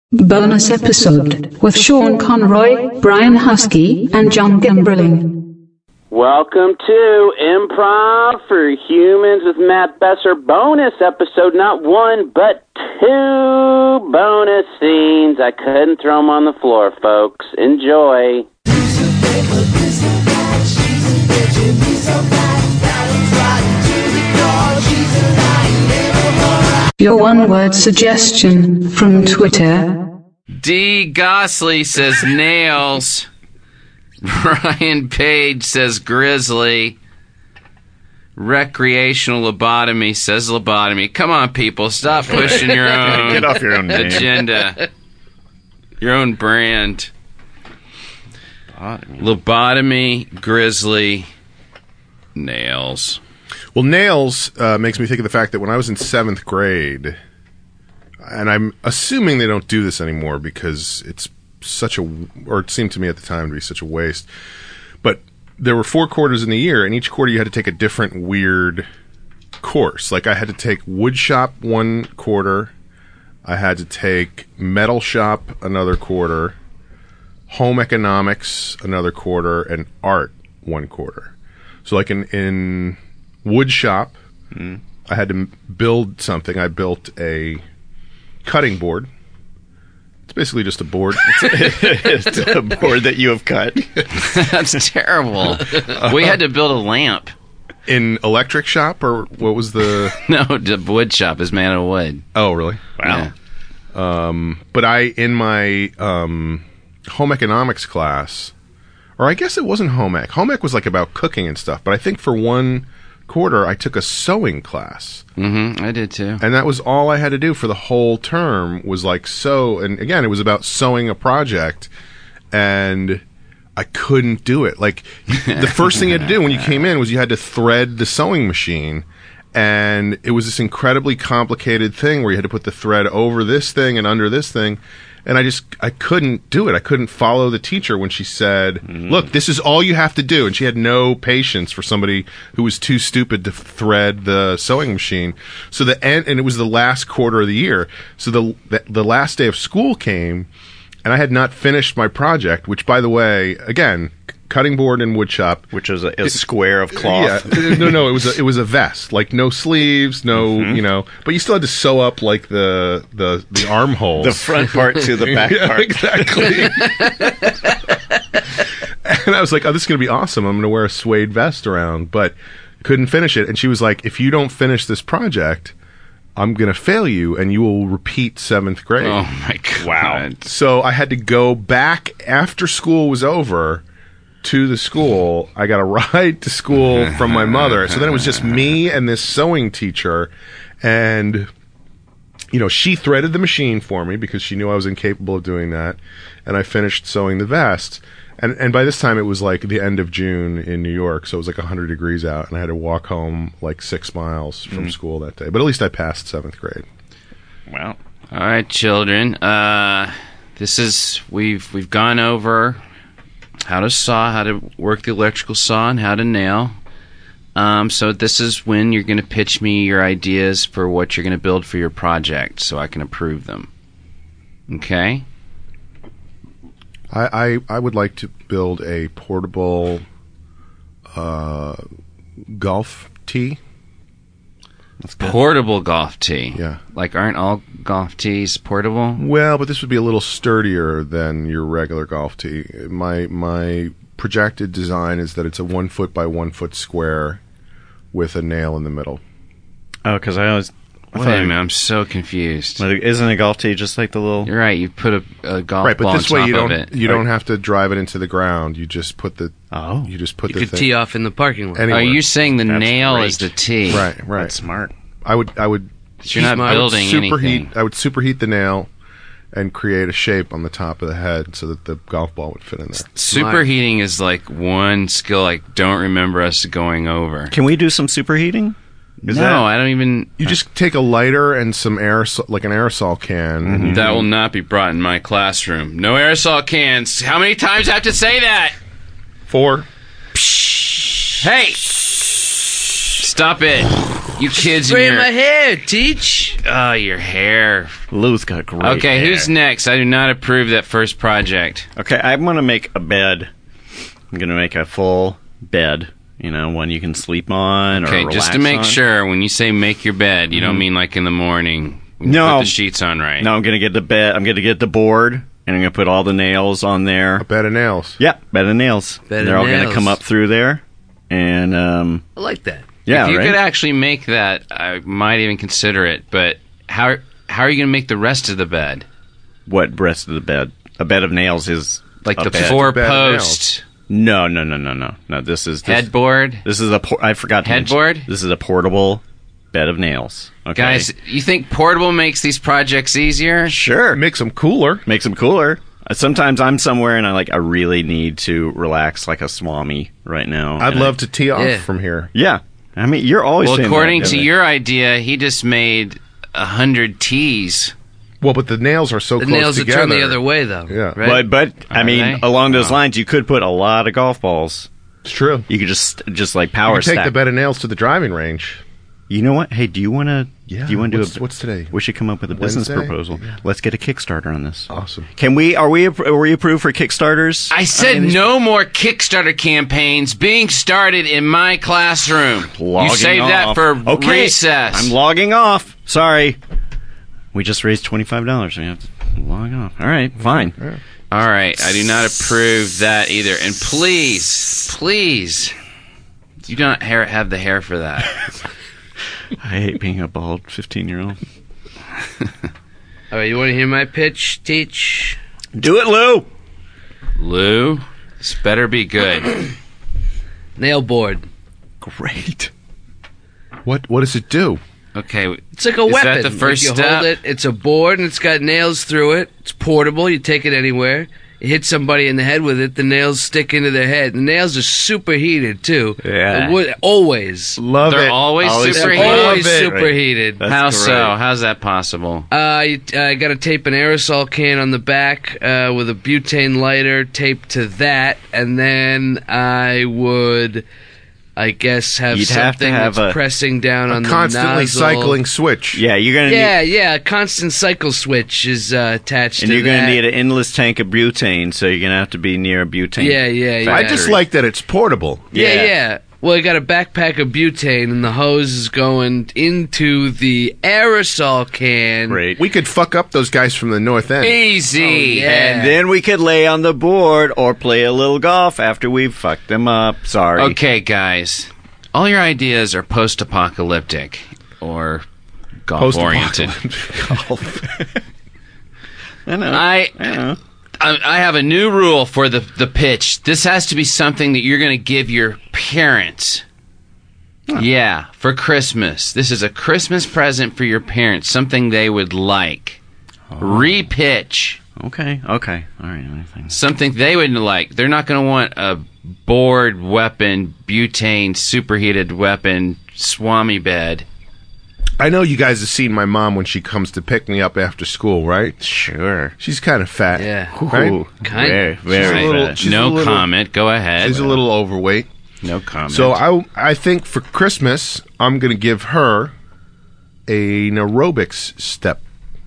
Bonus episode with Sean Conroy, Brian Husky, and John Gimberling. Welcome to Improv for Humans with Matt Besser. Bonus episode, not one, but two bonus scenes. I couldn't throw them on the floor, folks. Enjoy. Your one-word suggestion from Twitter. D. Gosley says nails. Brian Page says grizzly. Recreational lobotomy says lobotomy. Come on, people. Stop pushing your own Get off your own name. agenda. Your own brand. Lobotomy, grizzly, nails. Well, nails makes me think of the fact that when I was in 7th grade, and I'm assuming they don't do this anymore because it's such a, or it seemed to me at the time to be such a waste, but there were 4 quarters in the year, and each quarter you had to take a different weird course. Like I had to take wood shop 1 quarter, I had to take metal shop another quarter, home economics another quarter, and art 1 quarter. So like in wood shop, I had to build something. I built a cutting board. It's basically just a board. It's a board that you have cut. That's terrible. We had to build a lamp. In electric shop, or what was the... No, the wood shop is made out of wood. Oh, really? Wow. Yeah. But in my home economics class, or I guess it wasn't home ec. Home ec was like about cooking and stuff, but I think for 1 quarter I took a sewing class. I did too. And that was all I had to do for the whole term was like sew. And again, it was about sewing a project, and I couldn't do it. Like the first thing you had to do when you came in was you had to thread the sewing machine. And it was this incredibly complicated thing where you had to put the thread over this thing and under this thing. And I couldn't do it. I couldn't follow the teacher when she said, look, this is all you have to do. And she had no patience for somebody who was too stupid to thread the sewing machine. So and it was the last quarter of the year. So the last day of school came, and I had not finished my project, which, by the way, again, cutting board and wood shop, Which is a square of cloth. Yeah, no, it was a vest, like no sleeves, no, but you still had to sew up like the armholes, The front part to the back yeah, part. exactly. And I was like, oh, this is gonna be awesome. I'm gonna wear a suede vest around, but couldn't finish it. And she was like, if you don't finish this project, I'm going to fail you, and you will repeat 7th grade. Oh, my God. Wow. So I had to go back after school was over to the school. I got a ride to school from my mother. So then it was just me and this sewing teacher, and she threaded the machine for me because she knew I was incapable of doing that, and I finished sewing the vest. And by this time it was like the end of June in New York, so it was like 100 degrees out, and I had to walk home like 6 miles from school that day. But at least I passed 7th grade. Wow. All right, children. We've gone over how to saw, how to work the electrical saw, and how to nail. So this is when you're going to pitch me your ideas for what you're going to build for your project, so I can approve them. Okay? I would like to build a portable golf tee. That's good. Portable golf tee. Yeah. Like, aren't all golf tees portable? Well, but this would be a little sturdier than your regular golf tee. My projected design is that it's a 1 foot by 1 foot square with a nail in the middle. Oh, because I always... Wait a minute, I'm so confused. Isn't a golf tee just like the little... You're right, you put a golf Right, ball but this on way top of it. you don't have to drive it into the ground. You just put the You just put You the could thing tee off in the parking lot. anywhere. Are you saying the That's nail great. is the tee? Right. That's smart. I would You're not building anything. I would superheat the nail and create a shape on the top of the head so that the golf ball would fit in there. Superheating is like one skill I don't remember us going over. Can we do some superheating? I don't even... You just take a lighter and some aerosol, like an aerosol can. That will not be brought in my classroom. No aerosol cans. How many times do I have to say that? 4. Hey! Stop it. You kids Spray in your... my hair, teach. Oh, your hair. Lou's got great Okay, hair. who's next? I do not approve that first project. Okay, I'm going to make a bed. I'm going to make a full bed. One you can sleep on or Okay, relax just to make on. sure, when you say make your bed, you don't mean like in the morning when you No. put the sheets on right. No, I'm going to get the bed. I'm going to get the board, and I'm going to put all the nails on there. A bed of nails. Yeah, bed of nails. Bed of They're all going to nails. come up through there. And, I like that. yeah, if you right? could actually make that, I might even consider it. But how are you going to make the rest of the bed? What rest of the bed? A bed of nails is Like a the bed. four bed of post No. This is headboard? This is I forgot to mention, Headboard? This is a portable bed of nails. Okay. Guys, you think portable makes these projects easier? sure. Makes them cooler. Makes them cooler. Sometimes I'm somewhere and I really need to relax like a swami right now. I'd And love to tee off Yeah. from here. Yeah. I mean, you're always Well, saying according that, to isn't it? your idea, he just made 100 tees. Well, but the nails are so The close nails together. are turned the other way, though. Yeah. Right? But I Are mean, they? along those lines, you could put a lot of golf balls. It's true. You could just like You power can take stack. the bed of nails to the driving range. You know what? Hey, do you want to? Yeah. Do you want to do What's today? We should come up with a business Wednesday? proposal. Let's get a Kickstarter on this. Awesome. Can we? Are we approved for Kickstarters? I said mean, no more Kickstarter campaigns being started in my classroom. You Logging save that off. for Okay, recess. I'm logging off. Sorry. We just raised $25. We have to log off. All right, fine. All right, I do not approve that either. And please, you don't have the hair for that. I hate being a bald 15-year-old. All right, you want to hear my pitch, Teach? Do it, Lou. Lou, this better be good. Nail board. Great. What does it do? Okay, It's like a Is weapon. that the first you step? hold it. It's a board and it's got nails through it. It's portable. You take it anywhere. You hit somebody in the head with it. The nails stick into their head. The nails are superheated too. Yeah. Always. Love they're it. always Always They're superheated. always Love it. superheated. That's How great. so? How's that possible? You got to tape an aerosol can on the back with a butane lighter taped to that, and then I would, I guess, have You'd have to something have that's a pressing down on Constantly the nozzle. cycling switch. Yeah, you're gonna need, Yeah, a constant cycle switch is attached and to you're that. gonna need an endless tank of butane, so you're gonna have to be near a butane. Yeah. I just like that it's portable. Yeah. Well, I got a backpack of butane, and the hose is going into the aerosol can. Great. We could fuck up those guys from the north end. Easy. Oh, yeah. And then we could lay on the board or play a little golf after we've fucked them up. Sorry. Okay, guys. All your ideas are post-apocalyptic or golf-oriented. Golf. I know. I know. I have a new rule for the pitch. This has to be something that you're going to give your parents. Yeah, for Christmas. This is a Christmas present for your parents, something they would like. Repitch. Okay. All right. Anything. Something they would like. They're not going to want a board weapon, butane, superheated weapon, swami bed. I know you guys have seen my mom when she comes to pick me up after school, right? Sure. She's kind of fat. Yeah. Right? Ooh, Kind very, of. very She's a little- bad. she's No a little- comment. Go ahead. She's a little overweight. No comment. So I think for Christmas, I'm going to give her an aerobics step.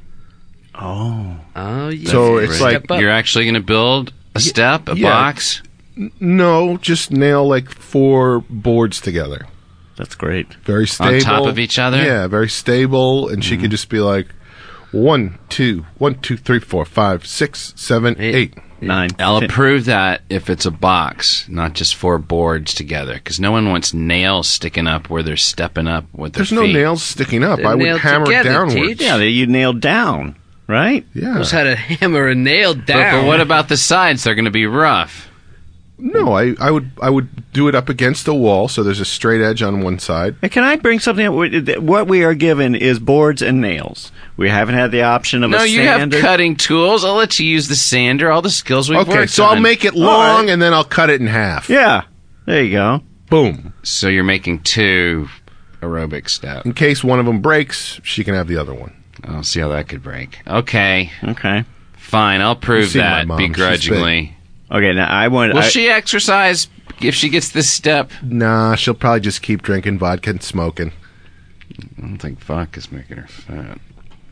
Oh. Oh, yeah. So it's Step like- up. You're actually going to build a step, a yeah. box? No, just nail like 4 boards together. That's great. Very stable. On top of each other? Yeah, very stable. And she could just be like, 1, 2, 3, 4, 5, 6, 7, 8. 9. I'll approve that if it's a box, not just 4 boards together, because no one wants nails sticking up where they're stepping up with their There's no feet. nails sticking up. They're I would nailed hammer together, downwards. Teach. Yeah, you nailed down, right? Yeah. Knows how to hammer a nail down. But what about the sides? They're going to be rough. No, I would do it up against the wall so there's a straight edge on one side. Hey, can I bring something up? What we are given is boards and nails. We haven't had the option of No, a you have sander. cutting tools. I'll let you use the sander, all the skills we've Okay, worked so on. I'll make it All long right. and then I'll cut it in half. Yeah, there you go. Boom. So you're making 2 aerobic steps. In case one of them breaks, she can have the other one. I'll see how that could break. Okay, Okay. fine. I'll prove You've seen my that mom. She's begrudgingly. Okay, now I want... Will she exercise if she gets this step? Nah, she'll probably just keep drinking vodka and smoking. I don't think vodka's making her fat.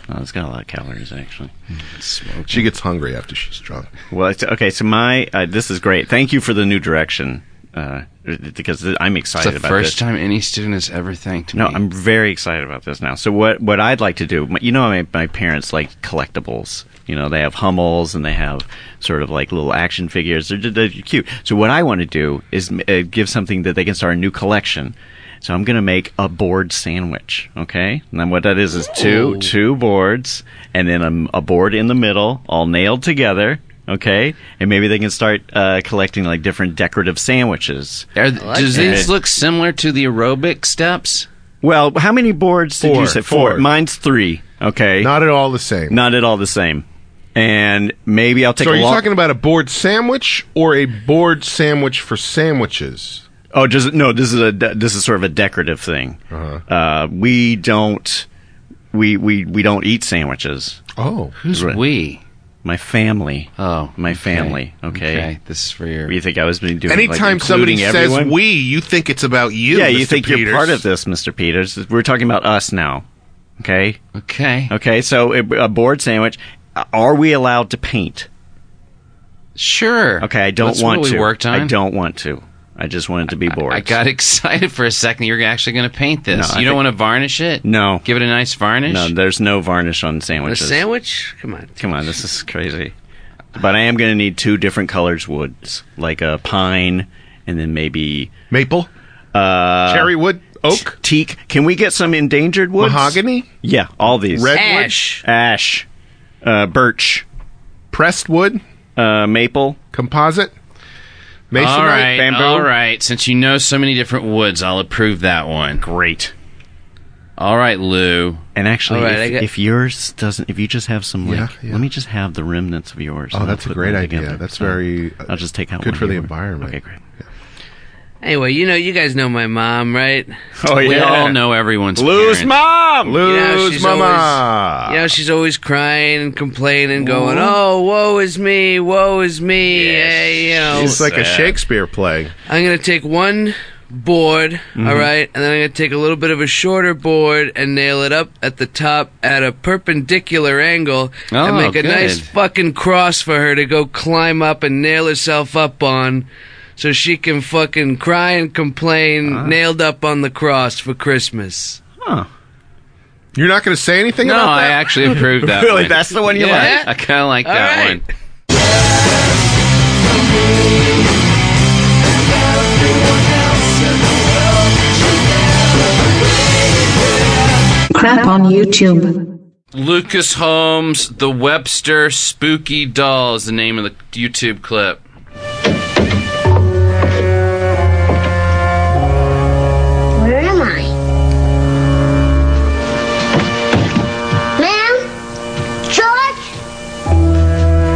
Oh, it's got a lot of calories, actually. She gets hungry after she's drunk. Well, okay, so this is great. Thank you for the new direction, because I'm excited It's the about first this. time any student has ever thanked me. No, I'm very excited about this now. So what I'd like to do, my parents like collectibles. They have Hummels and they have sort of like little action figures. They're cute. So what I want to do is give something that they can start a new collection. So I'm going to make a board sandwich, okay? And then what that is two boards, and then a board in the middle, all nailed together, okay? And maybe they can start collecting like different decorative sandwiches. Does these look similar to the aerobic steps? Well, how many boards did you say? Four. Mine's 3, okay? Not at all the same. Not at all the same. And maybe I'll take So a are you walk. talking about a board sandwich or a board sandwich for sandwiches? Oh, this is sort of a decorative thing. Uh-huh. We don't eat sandwiches. Oh. Who's we? My family. Oh, My family. Okay. This is for your... You think I was doing Anytime like, somebody including says everyone? we, you think it's about you, Yeah, Mr. you think Peters. you're part of this, Mr. Peters. We're talking about us now. Okay? Okay. Okay, so a board sandwich. Are we allowed to paint? Sure. Okay, I don't That's want what to. we worked on. I don't want to. I just want it to be boards. I got excited for a second. You're actually going to paint this. No, You don't want to varnish it? No. Give it a nice varnish? No, there's no varnish on A sandwiches. sandwich? Come on. Come on, this is crazy. But I am going to need 2 different colors woods, like a pine, and then maybe Maple? Cherry wood? Oak? teak. Can we get some endangered woods? Mahogany? Yeah, all these. Redwood? Ash. Birch, Pressed wood? maple. Composite? Masonite? All right, bamboo? all right. Since you know so many different woods, I'll approve that one. Great. All right, Lou. And actually, All right, if yours doesn't, if you just have some, like, Yeah. let me just have the remnants of yours. Oh, and I'll that's a put great them idea. together. That's So very I'll just take out good one for of the yours. environment. Okay, great. Anyway, you guys know my mom, right? Oh We all know everyone's Lou's parents. mom. Lose she's mama! She's always crying and complaining, going, "Oh, woe is me, woe is me." Hey, It's like a sad. Shakespeare play. I'm gonna take one board, all right, and then I'm gonna take a little bit of a shorter board and nail it up at the top at a perpendicular angle Oh, and make a good. nice fucking cross for her to go climb up and nail herself up on. So she can fucking cry and complain, nailed up on the cross for Christmas. Huh. You're not going to say anything No, about I that? actually approve that Really? one. That's the one you Yeah. I kind of like All that right. one. Crap on YouTube. Lucas Holmes, The Webster Spooky Doll is the name of the YouTube clip. Where am I? Ma'am? George?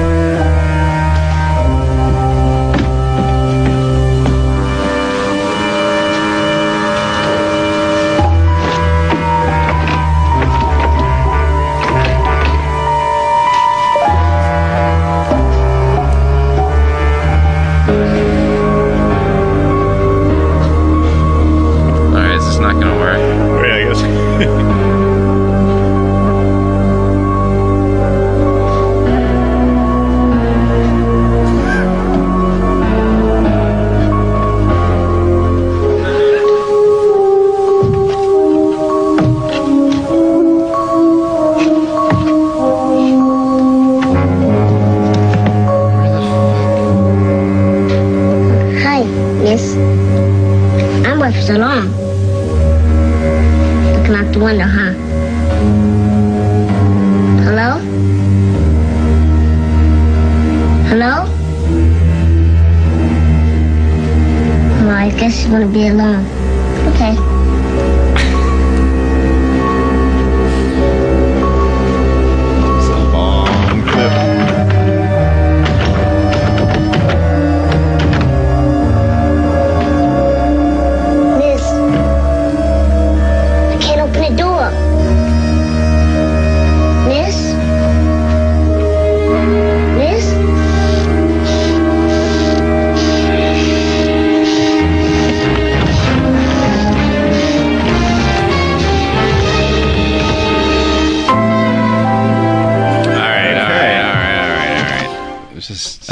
Alright, this is not going to work. Yeah, I guess. Hi, miss. I'm with so long. Looking out the window, huh? Hello? Hello? Well, I guess you want to be alone. Okay. It's a long clip. Miss, I can't open the door. Miss? Miss? It's just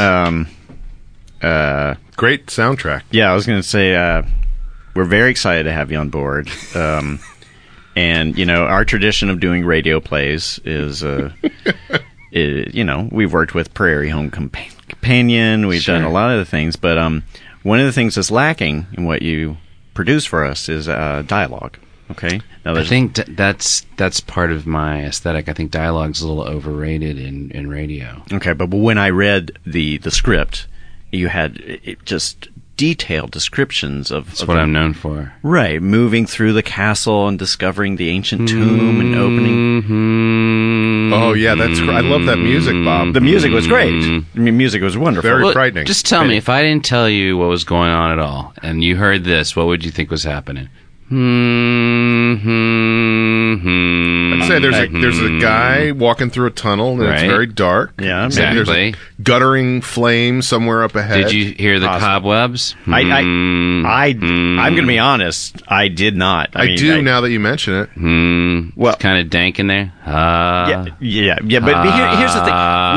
Great soundtrack. Yeah, I was going to say we're very excited to have you on board. And, you know, our tradition of doing radio plays is, you know, we've worked with Prairie Home Companion. We've done a lot of the things. But one of the things that's lacking in what you produce for us is dialogue. Okay? Now, I think that's part of my aesthetic. I think dialogue's a little overrated in radio. Okay, but when I read the script, you had just detailed descriptions of... That's what I'm known for. Right, moving through the castle and discovering the ancient tomb and opening... Oh, yeah, that's I love that music, Bob. The music was great. I mean, music was wonderful. Very frightening. Just tell me, if I didn't tell you what was going on at all, and you heard this, what would you think was happening? I'd say there's a guy walking through a tunnel and it's Right. very dark. Yeah, Exactly. There's a guttering flame somewhere up ahead. Did you hear the cobwebs? I'm going to be honest, I did not. I do now that you mention it. Well- It's kind of dank in there. Yeah, but here's the thing.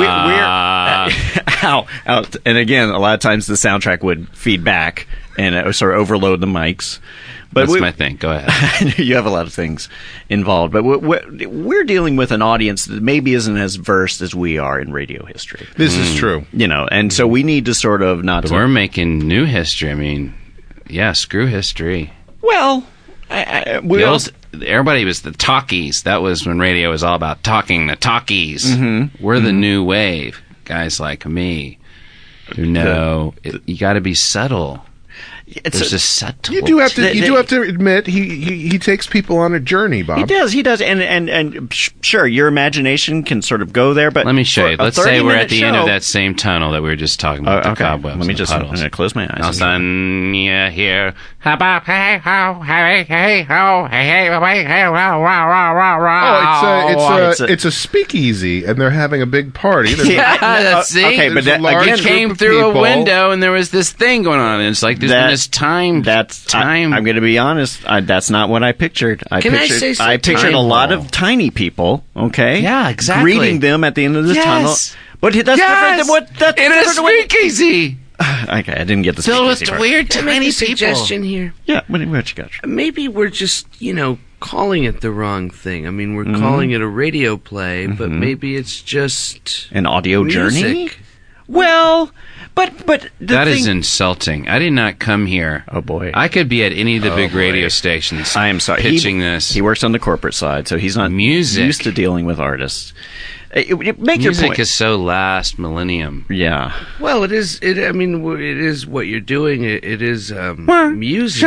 We're and again, a lot of times the soundtrack would feed back and it would sort of overload the mics. But That's my thing. Go ahead. I know you have a lot of things involved, but we're dealing with an audience that maybe isn't as versed as we are in radio history. This is true. You know, and so we need to sort of not. But we're making new history. I mean, yeah, screw history. Well, Everybody was the talkies. That was when radio was all about talking. The talkies. We're the new wave. Guys like me who know you got to be subtle. There's a subtle. You do have to admit he takes people on a journey, Bob. He does, and sure, your imagination can sort of go there. But Let me show you. for a Let's say we're at the 30-minute end of show- that same tunnel that we were just talking about. The okay. cobwebs. Let me and the just. I'm puddles. going to close my eyes. All of a sudden, you hear, "How about hey ho, hey hey ho, hey hey hey rah rah rah rah rah." It's a speakeasy, and they're having a big party. There's See? Okay, but There's a large We again, group came of through a people. window and there was this thing going on. And it's like there's been this time. I'm going to be honest. That's not what I pictured. I Can I pictured, say I pictured time a lot hole. of tiny people. Okay. Yeah, exactly. Greeting them at the end of the Yes. tunnel. But that's different than what. That's in a different than what- speakeasy Okay, I didn't get the filled with speakeasy part. weird Can I make tiny a people. suggestion here? Yeah, what you got? Maybe we're just, calling it the wrong thing. I mean, we're calling it a radio play, but maybe it's just An audio journey. music. Well, but That is insulting. I did not come here. Oh boy. I could be at any of the big radio stations. I am sorry. Pitching this. He works on the corporate side, so he's not Music. used to dealing with artists. Make your Music point. is so last millennium. Yeah. Well, it is. It is what you're doing. It is music.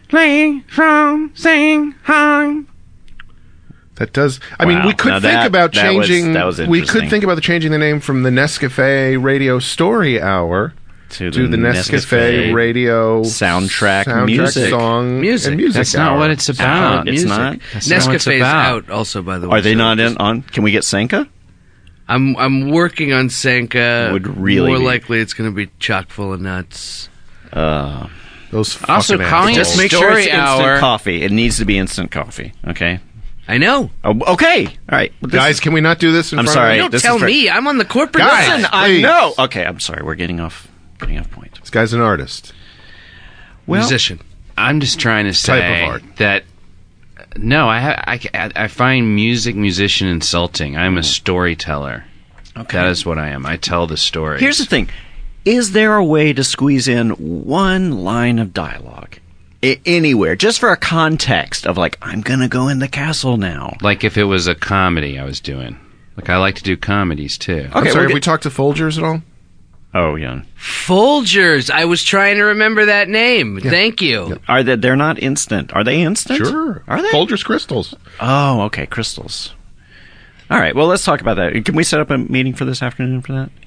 That does. I mean, Wow. we could Now think about that was- changing. that was we could interesting. think about changing the name from the Nescafe Radio Story Hour To to the Nescafe Radio soundtrack music. song Music. and music. That's not hour. what it's about. It's not? That's not what it's Nescafe's about. out also, by the way. Are they so not just- on? Can we get Senka? I'm working on Sanka. Would really more be. likely it's going to be chock full of nuts. Those Also, fucking calling assholes. Just make sure Story it's instant hour. coffee. It needs to be instant coffee. Okay. I know. Oh, okay. All right. Well, Guys, can we not do this in I'm front sorry. of Don't this tell is for- me. I'm on the corporate Guys! side. I Please. know. Okay, I'm sorry. We're getting off point. This guy's an artist. Well, Musician. I'm just trying to Type say of art. that no, I find musician insulting. I'm a storyteller. Okay. That is what I am. I tell the story. Here's the thing. Is there a way to squeeze in one line of dialogue? Anywhere, just for a context of like, I'm gonna go in the castle now. like if it was a comedy I was doing. Like I like to do comedies too. I'm Okay, sorry, we're have we talked to Folgers at all? Oh yeah. Folgers. I was trying to remember that name. Thank you. Are they? They're not instant. Are they instant? Sure. Are they? Folgers Crystals. Oh, okay. Crystals. All right. Well, let's talk about that. Can we set up a meeting for this afternoon for that?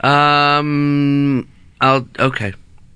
Okay.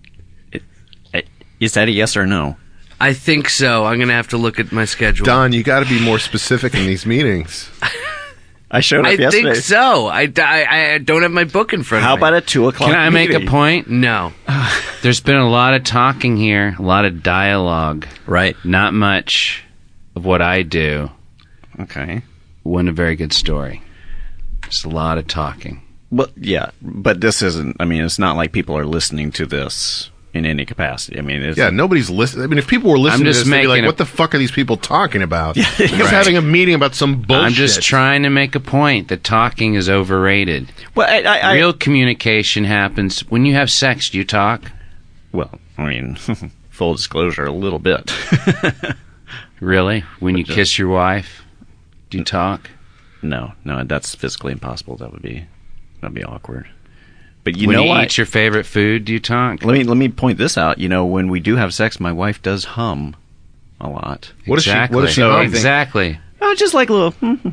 Is that a yes or no? I think so. I'm going to have to look at my schedule. Don, you got to be more specific in these meetings. I showed up I yesterday. think so. I don't have my book in front How of me. about a 2:00? Can I make a meeting? point? No. There's been a lot of talking here, a lot of dialogue. Right. Not much of what I do Okay. win a very good story. Just a lot of talking. But yeah, but this isn't. I mean, it's not like people are listening to this in any capacity. I mean, it's, Yeah, nobody's listening. I mean, if people were listening to just this, they'd be like, making a- what the fuck are these people talking about? They're just having a meeting about some bullshit. I'm just trying to make a point that talking is overrated. well, I Real communication happens when you have sex. Do you talk? well, I mean, full disclosure, a little bit. Really? When you kiss your wife, do you talk? No, that's physically impossible. That'd be awkward. But you when know you what? eat your favorite food, do you talk? Let me point this out. You know, when we do have sex, my wife does hum a lot. What is she? Exactly. What is she? humming? Exactly. Oh, just like a little.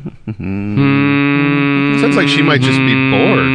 Sounds like she might just be bored.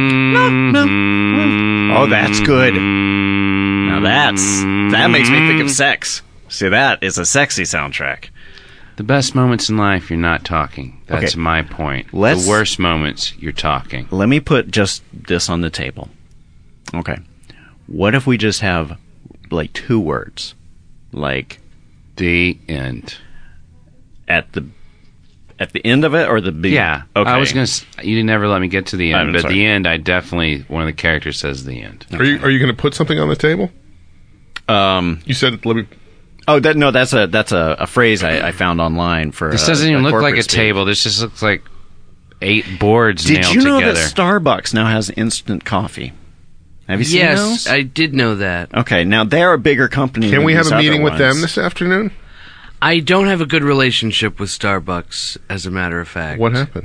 Oh, that's good. Now that makes me think of sex. See, that is a sexy soundtrack. The best moments in life, you're not talking. That's Okay. my point. Let's- The worst moments, you're talking. Let me put just this on the table. Okay. What if we just have like 2 words? Like The end. at the end of it or the beginning? Yeah. Okay. I was gonna. You never let me get to the end, I'm but sorry. the end, I definitely. One of the characters says the end. Are you going to put something on the table? You said let me. Oh, that's a phrase I found online for. This doesn't even look like corporate a speak. table. This just looks like 8 boards Did nailed you know together. that Starbucks now has instant coffee? Have you seen Yes, those? I did know that. Okay, now they're a bigger company. Can than we have these a other meeting with them ones. this afternoon? I don't have a good relationship with Starbucks, as a matter of fact. What happened?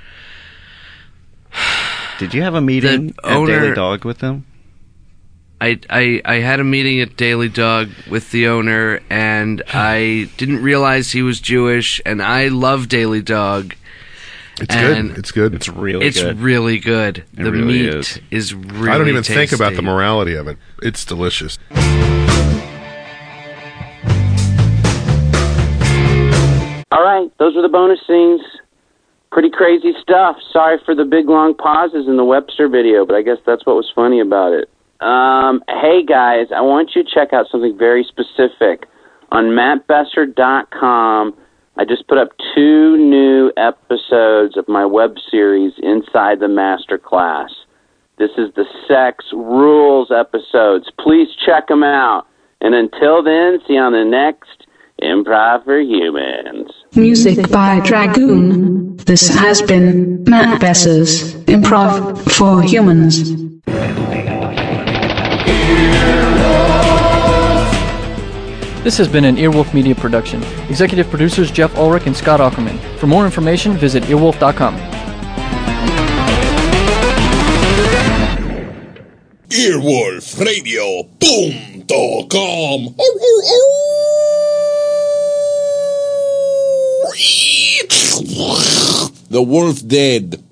Did you have a meeting The at owner- Daily Dog with them? I had a meeting at Daily Dog with the owner, and I didn't realize he was Jewish, and I love Daily Dog. It's And good. It's good. It's really It's good. really good. It The really meat is really I don't even think about tasty. the morality of it. It's delicious. All right, those were the bonus scenes. Pretty crazy stuff. Sorry for the big long pauses in the Webster video, but I guess that's what was funny about it. Hey guys, I want you to check out something very specific. On mattbesser.com, I just put up 2 new episodes of my web series, Inside the Master Class. This is the Sex Rules episodes. Please check them out. And until then, see you on the next Improv for Humans. Music by Dragoon. This has been Matt Besser's Improv for Humans. This has been an Earwolf Media production. Executive producers Jeff Ulrich and Scott Ackerman. For more information, visit earwolf.com. Earwolfradio.com. The wolf dead.